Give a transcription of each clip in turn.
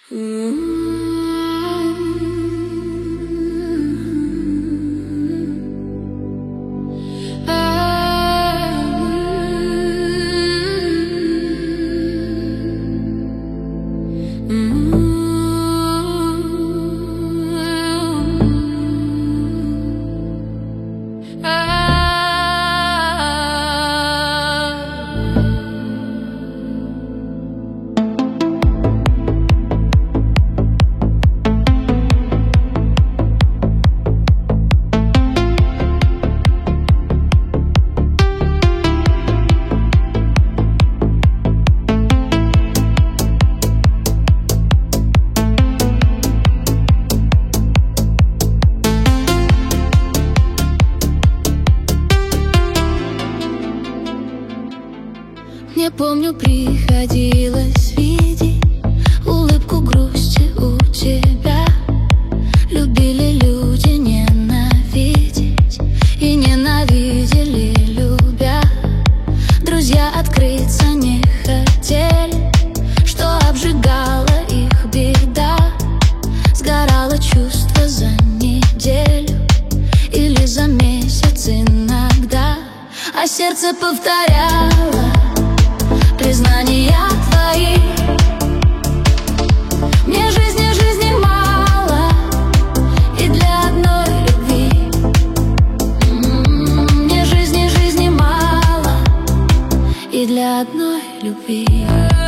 Не помню, приходилось видеть улыбку грусти у тебя. Любили люди ненавидеть и ненавидели, любя. Друзья открыться не хотели, что обжигала их беда. Сгорало чувство за неделю или за месяц иногда, а сердце повторяло признания твои. Мне жизни мало и для одной любви. Мне жизни мало и для одной любви.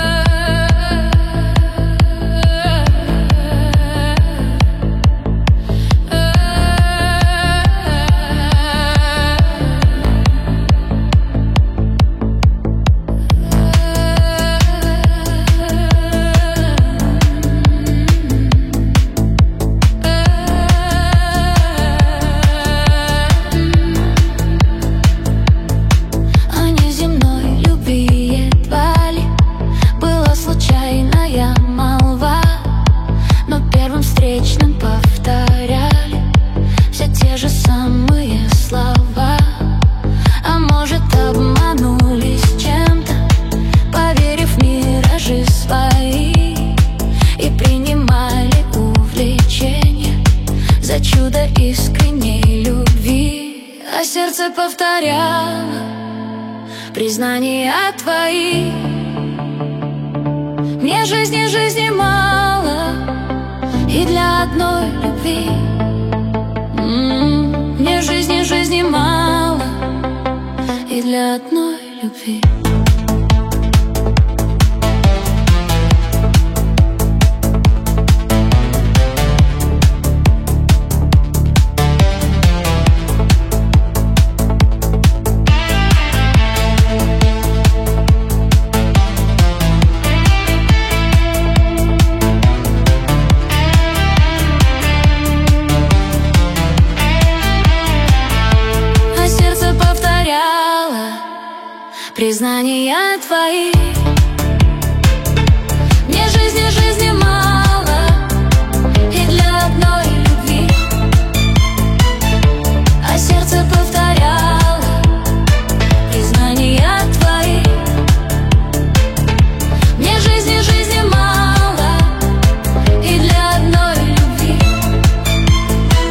Встречным повторяли все те же самые слова. А может, обманулись чем-то, поверив в миражи свои, и принимали увлечение за чудо искренней любви. А сердце повторяло признания твои. Мне жизни мало и для одной любви. Мне жизни мало и для одной любви. Признания твои. Мне жизни мало и для одной любви, а сердце повторяло признания твои. Мне жизни мало и для одной любви,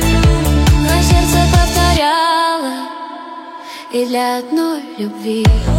а сердце повторяло и для одной любви.